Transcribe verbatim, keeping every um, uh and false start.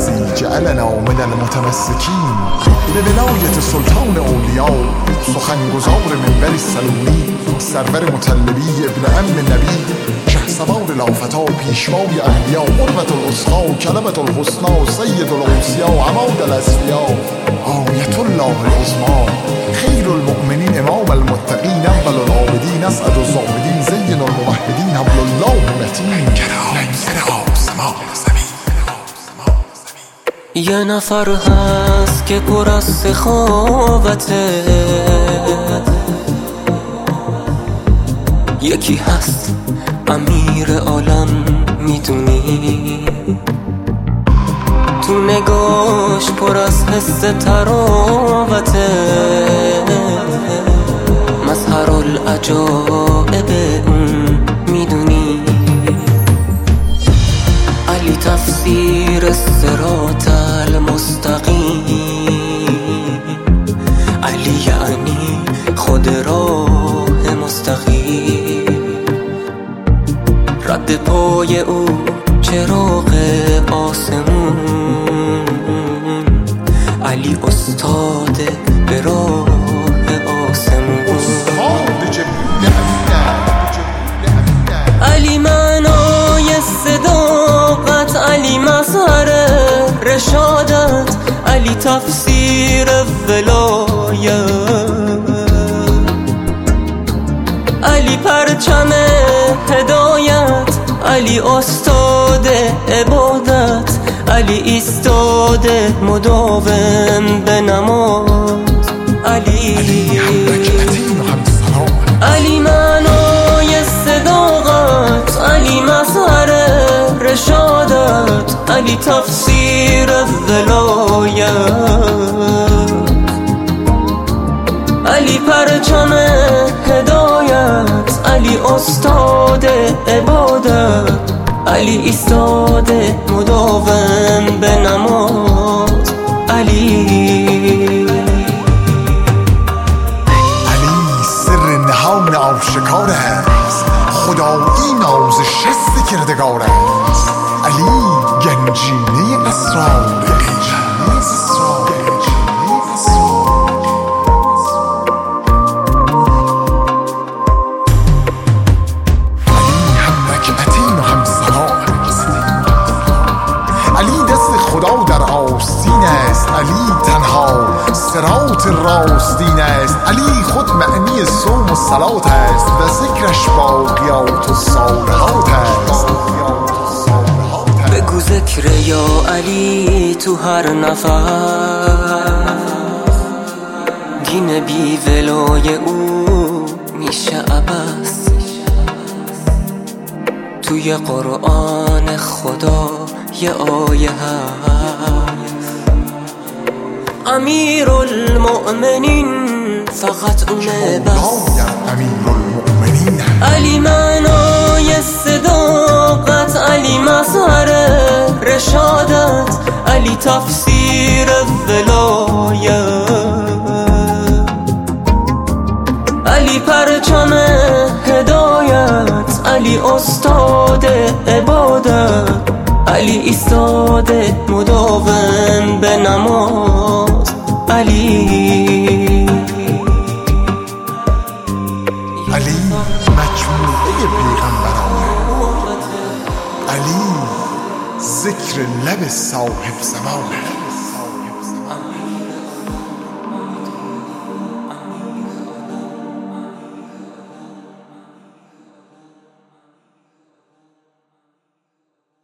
الذی جعلنا من المتمسکین به ولایت سلطان اولیاء، سخنگزار منبر سلومی، سرور مطلبی ابن عم نبی، شهسوار لافتا، پیشوای انبیا، قربة الوسطی، کلمة الحسنی، سید الاوصیا، عماد الاصفیا، آیة الله العظمی، خیر المؤمنین، امام المتقین، اول العابدین، اسعد الزاهدین، زین الموحدین، حبل الله متین، لنگر آسمان زمین. یه نفر هست که پر از سخاوته، یکی هست امیر عالم میدونی، تو نگاش پر از حس تراوته، مظهر العجائب اون میدونی، علی تفسیر الصراط المستقیم، علی یعنی خود راه مستقیم، رد پای او چراغ آسمون، علی استاد به راه آسمون، علی معنای صداقت، علی مظهر رشادت، علی تفسیر ولایت، علی پرچم هدایت، علی استاد عبادت، علی ایستاده مداوم به نماز، علی علی معنای صداقت، علی مظهر رشادت، علی تفسیر ولایت، علی پرچم هدایت، علی استاد عبادت، علی ایستاده مداوم به نماز، علی علی سر نهان آشکار است، خدایی نازش است کردگار است، علی گنجینه اسرار خدا در آستین است، علی تنها صراط راستین است، علی خود معنی صوم و صلات است و ذکرش باقیات و صالحات است. بگو ذکر یا علی تو هر نفس، دین بی ولای او میشه عبث، توی قرآن خدا یه آیه هست، امیر المؤمنین فقط اونه بس، علی معنای صداقت، علی مظهر رشادت، علی تفسیر ولایت، علی پرچم هدایت، علی استاد عبادت، علی ایستاده مداوم به نماز، علی علی مجموعه پیغمبران، علی ذکر لب صاحب زمانه.